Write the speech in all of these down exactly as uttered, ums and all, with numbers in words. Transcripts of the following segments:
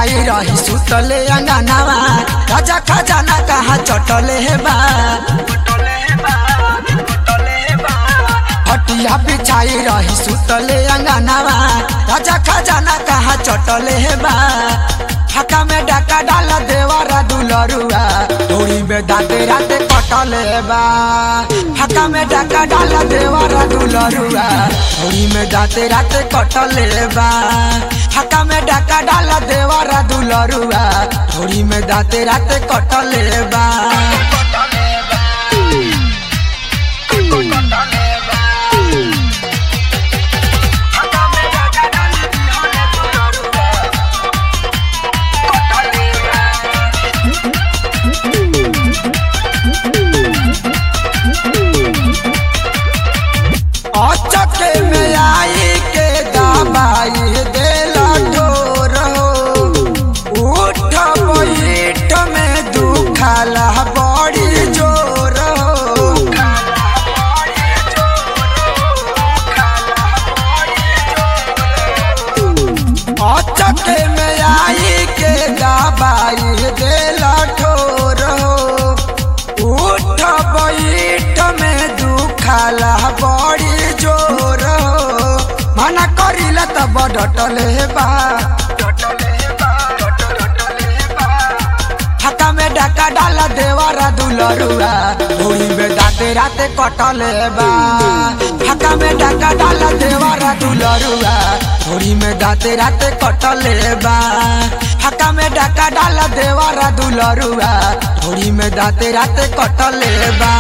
बिछाई रही सुतले अंगनावा राजा खजाना कहा चटले बा हटिया बिछाई रही सुतले अंगनावा राजा खजाना कहा चटले बा हका में डाका डाला देवारा दुलरुआ डोरी में दाते राते कटले बा हका में डाका डाला देवारा दुलरुआ डोरी में दाते राते कटले बा हका में डाका डाला देवारा दुलरुआ डोरी में दाते राते कटले बा चके में आई के दबाई देला ठोर हो उठ बैठ में दुखाला बड़ी जोर हो चके में आई के दबाई देला ठोर हो उठ बैठ में दुखाला बड़ी जोर हो मना करिला तब डटले बा हका में डाका डाला देवारा दुलरुआ डोरी में दाते राते कटले बा हका में डाका डाला देवारा दुलरुआ डोरी में दाते राते कटले बा हका में डाका डाला देवारा दुलरुआ डोरी में दाते राते कटले बा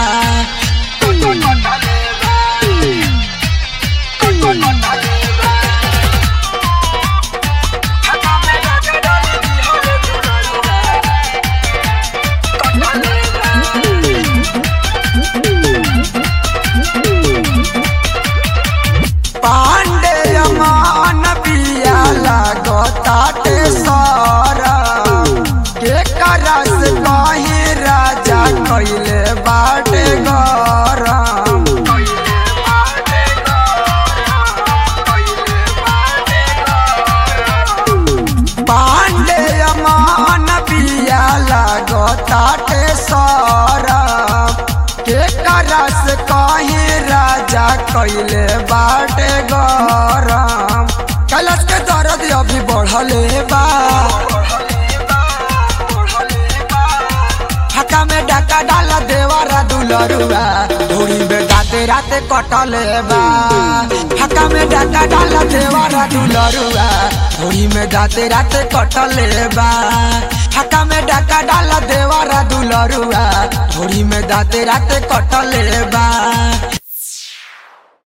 पांडे मान पिया लागताटे सारा के करस कहीं राजा कैले बाटे गरम पांडे मान पिया लागताटे सारा के करस कहीं राजा कैले बाटे गरम कैलाश के दर्द अभी बढ़ले बा हका में डाका डाला देवारा दुलरुआ डोरी में दाते राते कटले बा हका में डाका डाला देवारा दुलरुआ डोरी में दाते राते कटले बा हका में डाका डाला देवारा दुलरुआ डोरी में दाते राते कटले बा।